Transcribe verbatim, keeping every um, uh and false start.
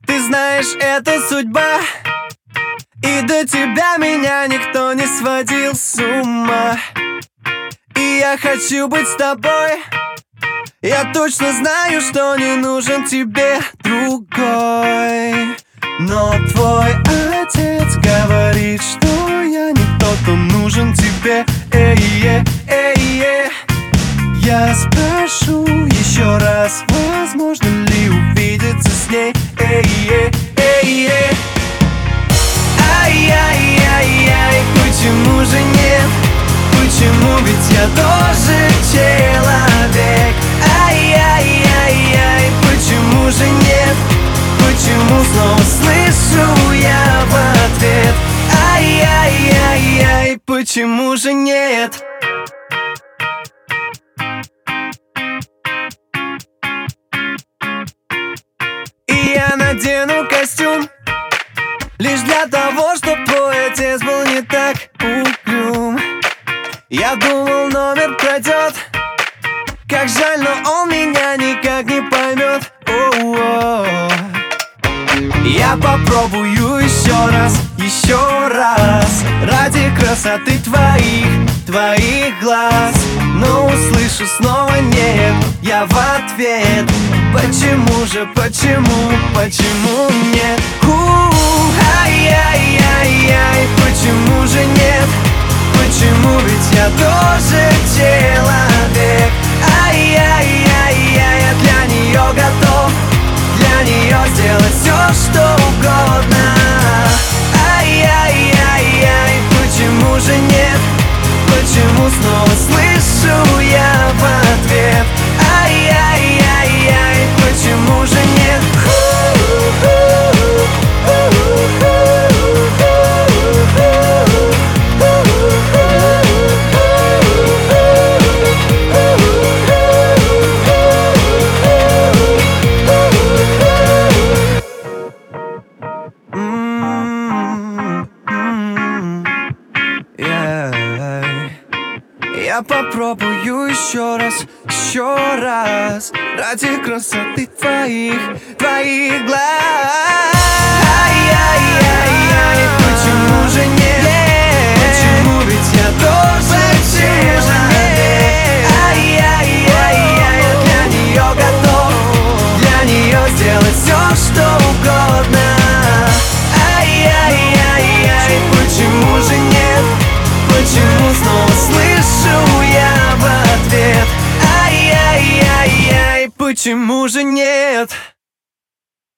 Ты знаешь, это судьба, и до тебя меня никто не сводил с ума. И я хочу быть с тобой. Я точно знаю, что не нужен тебе другой. Но твой отец говорит, что я не тот, кто нужен тебе. Эй-е, эй-е. Я спрошу еще раз, возможно ли увидеться с ней. Эй-е, эй-е. Ай-яй-яй-яй, почему же нет? Почему, ведь я тоже человек? Ай-яй-яй-яй, почему же нет? Почему снова слышу я в ответ? Ай-яй-яй-яй, почему же нет? И я надену костюм лишь для того, чтоб твой отец был не так угрюм. Я думал, номер пройдет, как жаль, но он меня никак не поймет. О-о-о. Я попробую еще раз, еще раз, ради красоты твоих, твоих глаз. Но услышу снова нет, я в ответ. Почему же, почему, почему нет? Ай-яй-яй-яй, почему же нет? Почему, ведь я тоже человек? Ай-яй-яй-яй, я для нее готов, для нее сделать все, что угодно. Ай-яй-яй-яй, почему же нет? Почему снова слышу я в ответ? Ай-яй-яй-яй, почему же нет? Я попробую еще раз, еще раз, ради красоты твоих, твоих глаз. Ай-яй-яй-яй, почему же нет? Почему, ведь я тоже человек? Ай-яй-яй-яй, я для нее готов, для нее сделать все, что угодно. Ай-яй-яй-яй, почему же нет? Почему снова слышу я в ответ? Ай-яй-яй-яй, почему же нет?